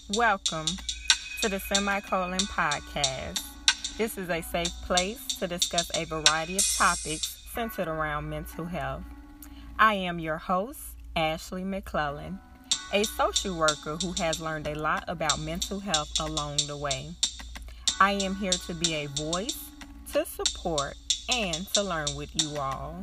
Welcome to the Semicolon Podcast. This is a safe place to discuss a variety of topics centered around mental health. I am your host, Ashley McClellan, a social worker who has learned a lot about mental health along the way. I am here to be a voice, to support, and to learn with you all.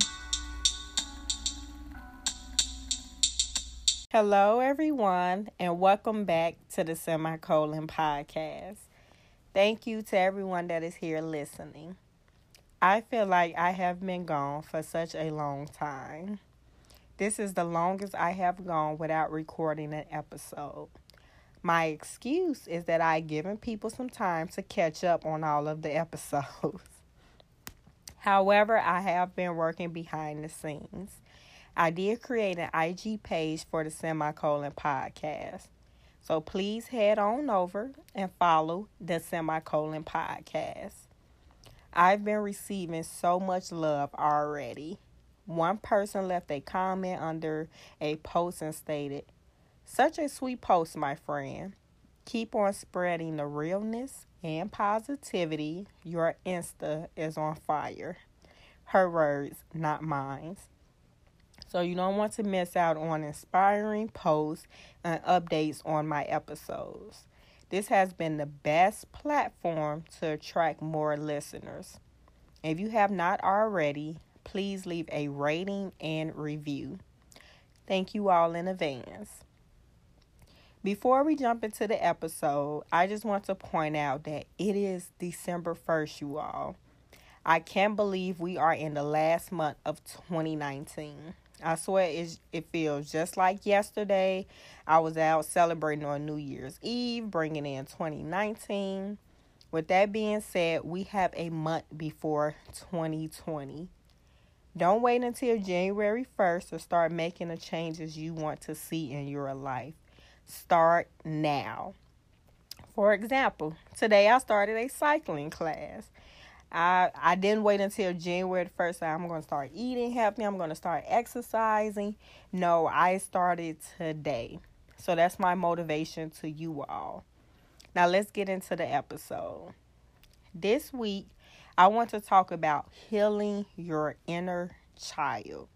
Hello, everyone, and welcome back to the Semicolon Podcast. Thank you to everyone that is here listening. I feel like I have been gone for such a long time. This is the longest I have gone without recording an episode. My excuse is that I've given people some time to catch up on all of the episodes. However, I have been working behind the scenes. I did create an IG page for the Semicolon Podcast. So please head on over and follow the Semicolon Podcast. I've been receiving so much love already. One person left a comment under a post and stated, "Such a sweet post, my friend. Keep on spreading the realness and positivity. Your Insta is on fire." Her words, not mine. So you don't want to miss out on inspiring posts and updates on my episodes. This has been the best platform to attract more listeners. If you have not already, please leave a rating and review. Thank you all in advance. Before we jump into the episode, I just want to point out that it is December 1st, you all. I can't believe we are in the last month of 2019. I swear it feels just like yesterday. I was out celebrating on New Year's Eve, bringing in 2019. With that being said, we have a month before 2020. Don't wait until January 1st to start making the changes you want to see in your life. Start now. For example, today I started a cycling class. I didn't wait until January the 1st. I'm going to start eating healthy. I'm going to start exercising. No, I started today. So that's my motivation to you all. Now let's get into the episode. This week, I want to talk about healing your inner child.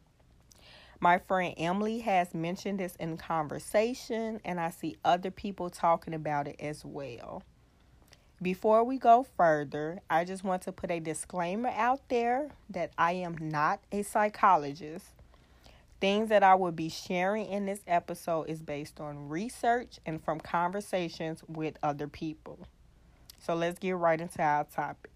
My friend Emily has mentioned this in conversation, and I see other people talking about it as well. Before we go further, I just want to put a disclaimer out there that I am not a psychologist. Things that I will be sharing in this episode is based on research and from conversations with other people. So let's get right into our topic.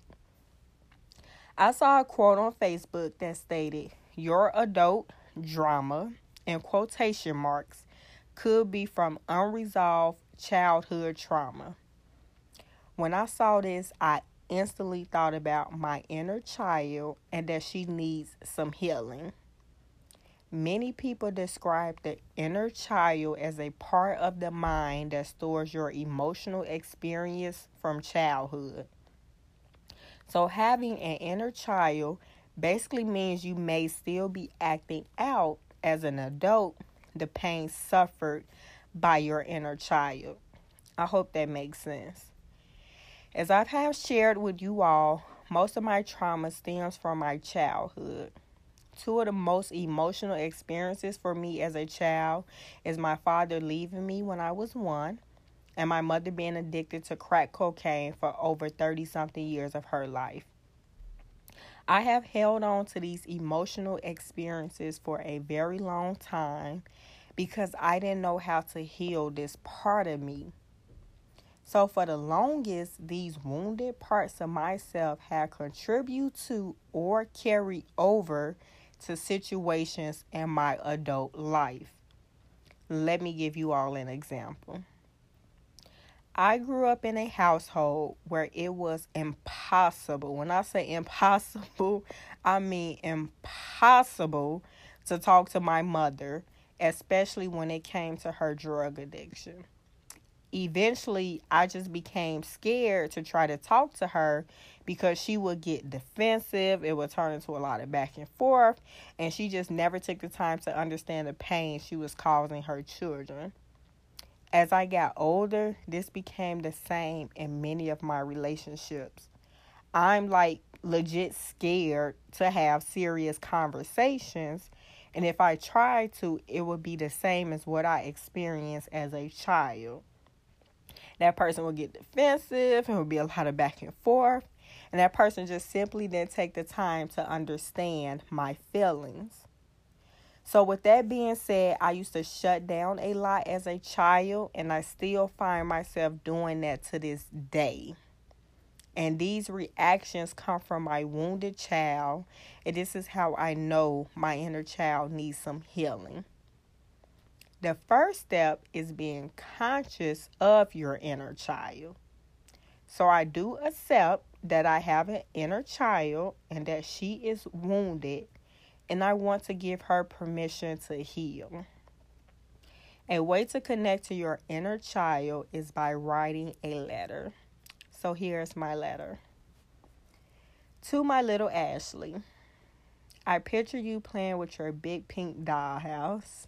I saw a quote on Facebook that stated, "Your adult drama," in quotation marks, "could be from unresolved childhood trauma." When I saw this, I instantly thought about my inner child and that she needs some healing. Many people describe the inner child as a part of the mind that stores your emotional experience from childhood. So having an inner child basically means you may still be acting out as an adult the pain suffered by your inner child. I hope that makes sense. As I have shared with you all, most of my trauma stems from my childhood. Two of the most emotional experiences for me as a child is my father leaving me when I was 1 and my mother being addicted to crack cocaine for over 30-something years of her life. I have held on to these emotional experiences for a very long time because I didn't know how to heal this part of me. So for the longest, these wounded parts of myself have contributed to or carried over to situations in my adult life. Let me give you all an example. I grew up in a household where it was impossible. When I say impossible, I mean impossible to talk to my mother, especially when it came to her drug addiction. Eventually, I just became scared to try to talk to her because she would get defensive. It would turn into a lot of back and forth, and she just never took the time to understand the pain she was causing her children. As I got older, this became the same in many of my relationships. I'm like legit scared to have serious conversations. And if I try to, it would be the same as what I experienced as a child. That person will get defensive and will be a lot of back and forth. And that person just simply didn't take the time to understand my feelings. So with that being said, I used to shut down a lot as a child, and I still find myself doing that to this day. And these reactions come from my wounded child, and this is how I know my inner child needs some healing. The first step is being conscious of your inner child. So I do accept that I have an inner child and that she is wounded, and I want to give her permission to heal. A way to connect to your inner child is by writing a letter. So here's my letter. To my little Ashley, I picture you playing with your big pink dollhouse.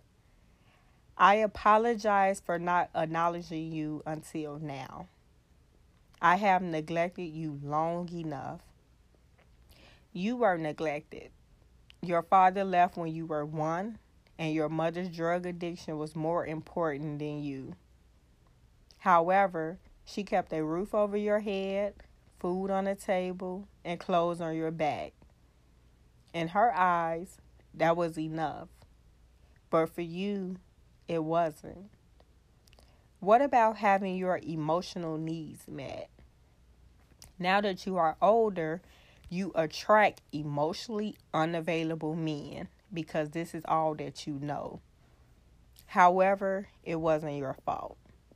I apologize for not acknowledging you until now. I have neglected you long enough. You were neglected. Your father left when you were 1, and your mother's drug addiction was more important than you. However, she kept a roof over your head, food on the table, and clothes on your back. In her eyes, that was enough. But for you, it wasn't. What about having your emotional needs met? Now that you are older, you attract emotionally unavailable men because this is all that you know. However, it wasn't your fault.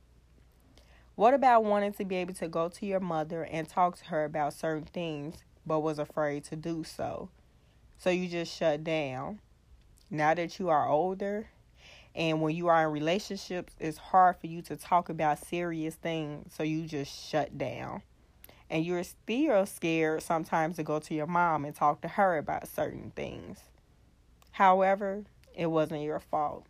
What about wanting to be able to go to your mother and talk to her about certain things, but was afraid to do so? So you just shut down. Now that you are older, and when you are in relationships, it's hard for you to talk about serious things, so you just shut down. And you're still scared sometimes to go to your mom and talk to her about certain things. However, it wasn't your fault.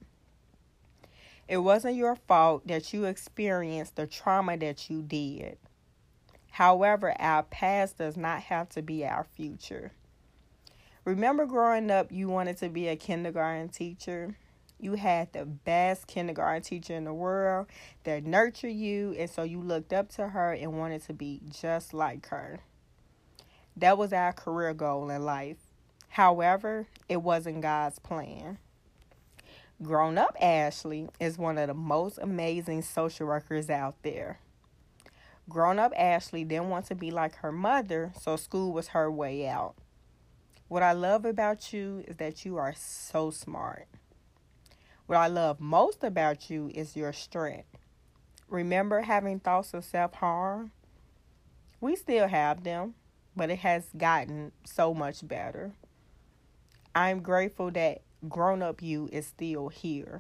It wasn't your fault that you experienced the trauma that you did. However, our past does not have to be our future. Remember growing up, you wanted to be a kindergarten teacher? You had the best kindergarten teacher in the world that nurtured you, and so you looked up to her and wanted to be just like her. That was our career goal in life. However, it wasn't God's plan. Grown Up Ashley is one of the most amazing social workers out there. Grown Up Ashley didn't want to be like her mother, so school was her way out. What I love about you is that you are so smart. What I love most about you is your strength. Remember having thoughts of self-harm? We still have them, but it has gotten so much better. I'm grateful that grown-up you is still here.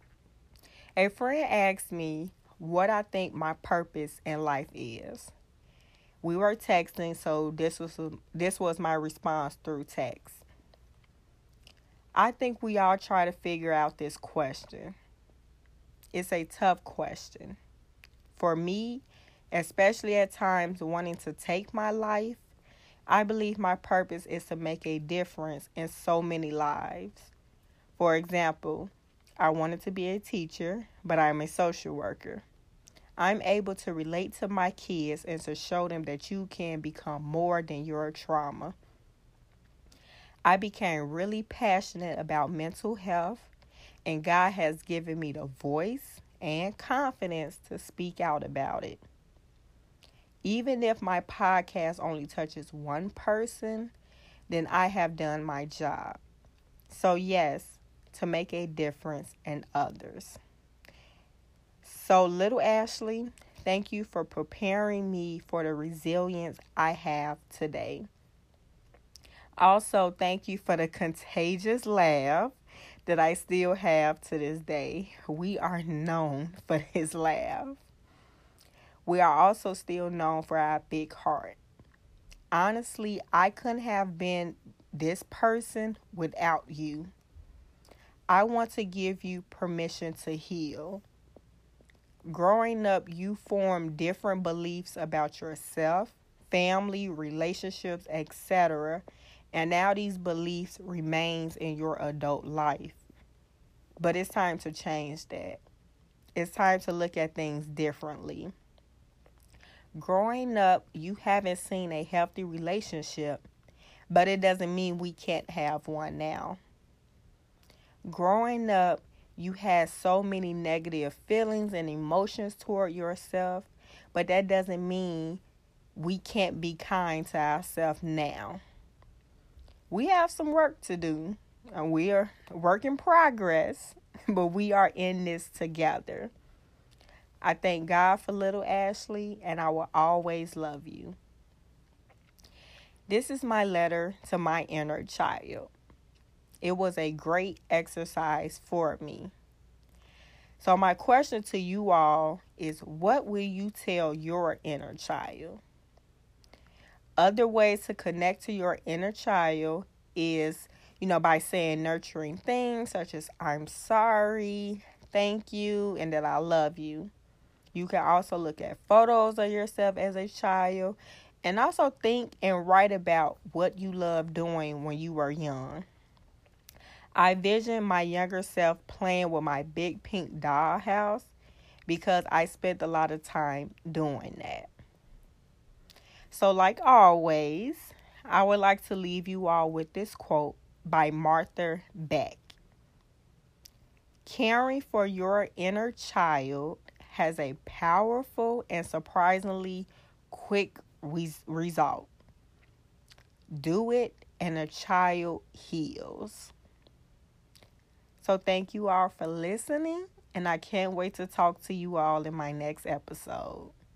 A friend asked me what I think my purpose in life is. We were texting, so this was my response through text. I think we all try to figure out this question. It's a tough question. For me, especially at times wanting to take my life, I believe my purpose is to make a difference in so many lives. For example, I wanted to be a teacher, but I'm a social worker. I'm able to relate to my kids and to show them that you can become more than your trauma. I became really passionate about mental health, and God has given me the voice and confidence to speak out about it. Even if my podcast only touches one person, then I have done my job. So yes, to make a difference in others. So little Ashley, thank you for preparing me for the resilience I have today. Also, thank you for the contagious laugh that I still have to this day. We are known for his laugh. We are also still known for our big heart. Honestly, I couldn't have been this person without you. I want to give you permission to heal. Growing up, you form different beliefs about yourself, family, relationships, etc. And now these beliefs remains in your adult life. But it's time to change that. It's time to look at things differently. Growing up, you haven't seen a healthy relationship, but it doesn't mean we can't have one now. Growing up, you had so many negative feelings and emotions toward yourself, but that doesn't mean we can't be kind to ourselves now. We have some work to do, and we are work in progress, but we are in this together. I thank God for little Ashley, and I will always love you. This is my letter to my inner child. It was a great exercise for me. So my question to you all is, what will you tell your inner child? Other ways to connect to your inner child is, by saying nurturing things such as I'm sorry, thank you, and that I love you. You can also look at photos of yourself as a child and also think and write about what you loved doing when you were young. I vision my younger self playing with my big pink dollhouse because I spent a lot of time doing that. So like always, I would like to leave you all with this quote by Martha Beck. Caring for your inner child has a powerful and surprisingly quick result. Do it and a child heals. So thank you all for listening, and I can't wait to talk to you all in my next episode.